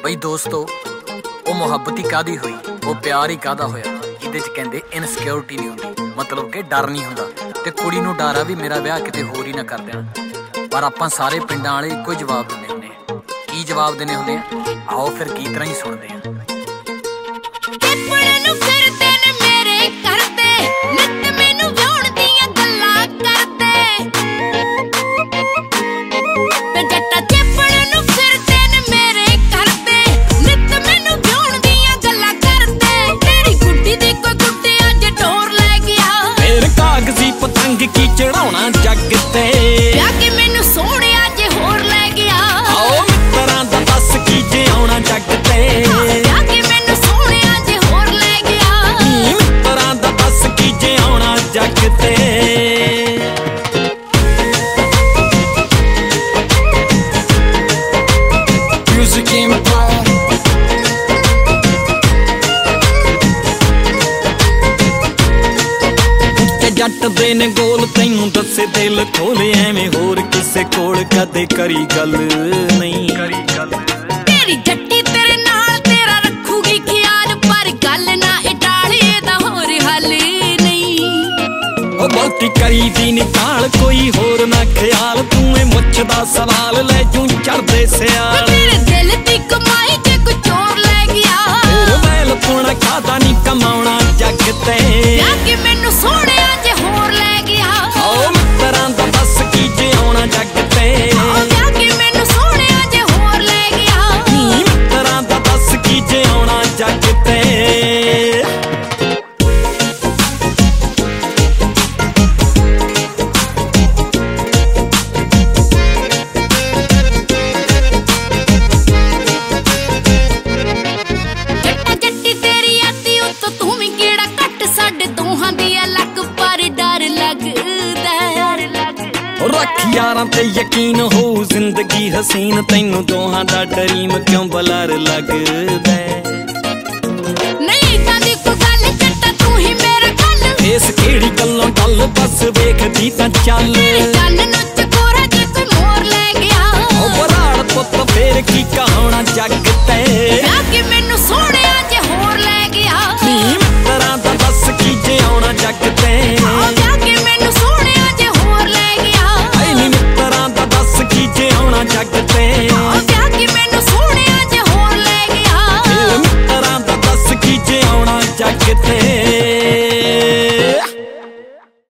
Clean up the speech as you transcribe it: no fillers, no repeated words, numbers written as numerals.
ਬਈ ਦੋਸਤੋ ਉਹ ਮੁਹੱਬਤ ਹੀ ਕਾਹਦੀ ਹੋਈ, ਉਹ ਪਿਆਰ ਹੀ ਕਾਹਦਾ ਹੋਇਆ ਜਿਹਦੇ ਚ ਕਹਿੰਦੇ ਇਨਸਿਕਿਉਰਿਟੀ ਨਹੀਂ ਹੁੰਦੀ, ਮਤਲਬ ਕਿ ਡਰ ਨਹੀਂ ਹੁੰਦਾ। ਤੇ ਕੁੜੀ ਨੂੰ ਡਰ ਆ ਵੀ ਮੇਰਾ ਵਿਆਹ ਕਿਤੇ ਹੋਰ ਹੀ ਨਾ ਕਰ ਦੇਣ, ਪਰ ਆਪਾਂ ਸਾਰੇ ਪਿੰਡਾਂ ਵਾਲੇ ਇੱਕੋ ਹੀ ਜਵਾਬ ਦਿੰਦੇ ਹੁੰਦੇ ਆ। ਕੀ ਜਵਾਬ ਦਿੰਦੇ ਹੁੰਦੇ ਆ, ਆਓ ਫਿਰ ਕੀ ਤਰ੍ਹਾਂ ਹੀ ਸੁਣਦੇ ਆ। ਪਤੰਗ ਕੀ ਚੜਾਉਣਾ ਜੱਗ ਤੇ ਵਿਆਹ ਕੇ ਮੈਨੂੰ ਸੋਹਣਿਆ ਜੇ ਹੋਰ ਲੈ ਗਿਆ। ਆਓ ਮਿੱਤਰਾਂ ਦਾ ਦੱਸ ਕੀ ਜੇ ਆਉਣਾ ਜੱਗ ਤੇ ਵਿਆਹ ਕੇ ਮੈਨੂੰ ਸੋਹਣਿਆ ਜੇ ਹੋਰ ਲੈ ਗਿਆ। ਮਿੱਤਰਾਂ ਦਾ ਦੱਸ ਕੀ ਜੇ ਆਉਣਾ ਜੱਗ ਤੇ Music Empire ਜੱਟ ਦੇ ਨੇ ਗੋਲ ਤੈਨੂੰ ਦੱਸੇ ਦਿਲ ਖੋਲੇ ਐਵੇਂ ਹੋਰ ਕਿਸੇ ਕੋਲ ਕਦੇ ਕਰੀ ਗੱਲ ਨਹੀਂ। ਤੇਰੀ ਜੱਟੀ ਤੇਰੇ ਨਾਲ ਤੇਰਾ ਰੱਖੂਗੀ ਖਿਆਲ, ਪਰ ਗੱਲ ਨਾ ਇਟਾਲੇ ਦਾ ਹੋਰ ਹੱਲ ਨਹੀਂ। ਉਹ ਬਹੁਤੀ ਕਰੀ ਦੀ ਨਿਕਾਲ ਕੋਈ ਹੋਰ ਨਾ ਖਿਆਲ, ਤੂੰ ਏ ਮੁੱਛ ਦਾ ਸਵਾਲ ਲੈ ਜੂ ਚੜਦੇ ਸਿਆਲ। ਮੇਰੇ ਦਿਲ ਦੀ ਕਮਾਈ ਜੇ ਕੋਈ ਚੋਰ ਲੈ ਗਿਆ। ਤੇਰੇ ਵੈਲ ਪੁਣਾ ਖਾਦਾ ਨਹੀਂ ਕਮਾਉਣਾ ਜੱਗ ਤੇ ਵਿਆਹ ਕੇ ਮੈਨੂੰ ਸੋਹਣਿਆ ਜੇ ਹੋਰ ਲੈ ਗਿਆ। ਆਓ ਮਿੱਤਰਾਂ ਦਾ ਦੱਸ ਕੀ ਜੇ ਆਉਣਾ ਜੱਗ ਤੇ ਵਿਆਹ ਕੇ ਮੈਨੂੰ ਸੋਹਣਿਆ ਜੇ ਹੋਰ ਲੈ ਗਿਆ। ਮਿੱਤਰਾਂ ਦਾ ਦੱਸ ਕੀ ਜੇ ਆਉਣਾ ਜੱਗ ਤੇ ਰੱਖ ਯਾਰਾਂ ਤੇ ਯਕੀਨ ਹੋ ਜ਼ਿੰਦਗੀ ਹਸੀਨ, ਤੈਨੂੰ ਦੋਹਾਂ ਦਾ ਡਰੀਮ ਕਿਉਂ ਬਲਰ ਲੱਗਦਾ। ਨਹੀਂ ਤਾਂ ਦੀ ਕੋਈ ਗੱਲ ਚੱਟਾ ਤੂੰ ਹੀ ਮੇਰਾ ਗੱਲ, ਇਸ ਕਿਹੜੀ ਗੱਲੋਂ ਗੱਲ ਬਸ ਵੇਖਦੀ ਤਾਂ ਚੱਲ। ਗੱਲ ਨੂੰ